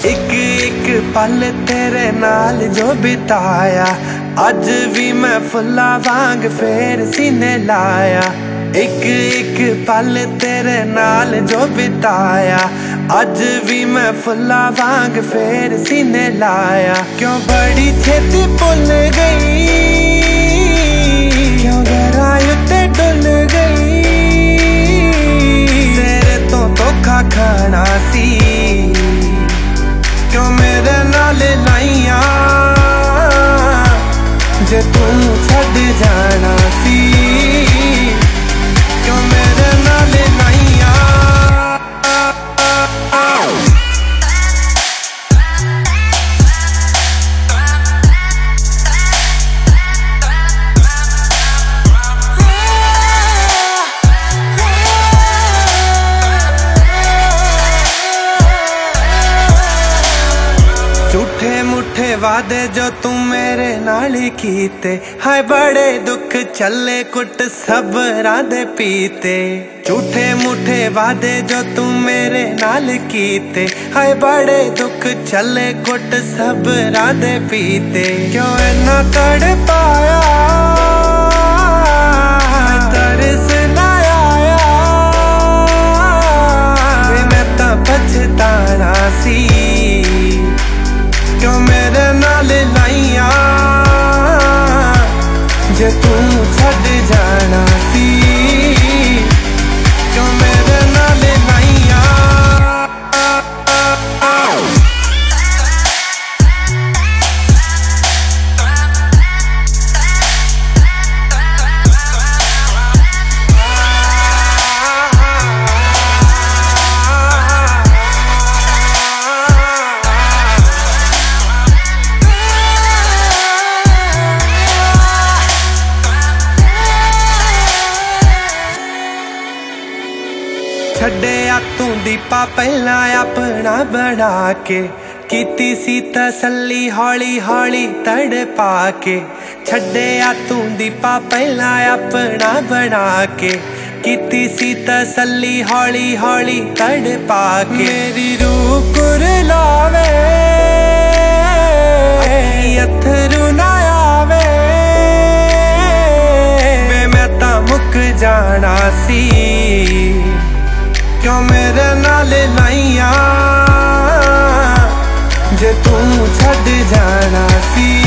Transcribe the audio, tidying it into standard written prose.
एक एक पल तेरे नाल जो बिताया, अज भी मैं फुल्ला वांग फेर सीने लाया। एक एक पल तेरे नाल जो बिताया, अज भी मैं फुल्ला वांग फेर सीने लाया। क्यों बड़ी छेती भुल गई, क्यों गहराई उत्ते डुल गई, तेरे तो धोखा खाना सी, क्यों मेरे नाल लाइया जे तू छड़ जाना सी, क्यों मेरे नाल लाइया। झूठे मुठे वादे जो तू मेरे नाल कीते, हाय बड़े दुख चले कुट सबरां दे पीते। झूठे मुठे वादे जो तू मेरे नाल कीते, हाय बड़े दुख चले कुट सबरां दे पीते। क्यों इन्ना तड़ पाया, तरस लाया, मैं तां पछताना सी, क्यों मेरे नाल लाइया जे तू छड़ जाना सी, क्यों मेरे नाल लाइया। छड्डिया तू दीपा पहला अपना बना के, कीती सी तसल्ली हौली हौली तड़पा के। छड्डिया तू दीपा पहला अपना बना के, कीती सी तसल्ली हौली हौली तड़पा के। मेरी रूह कुरलावे, अथरू ना आवे, मैं तां मुक जाना सी, क्यों मेरे नाल लाइया जे तू छड़ जाना सी।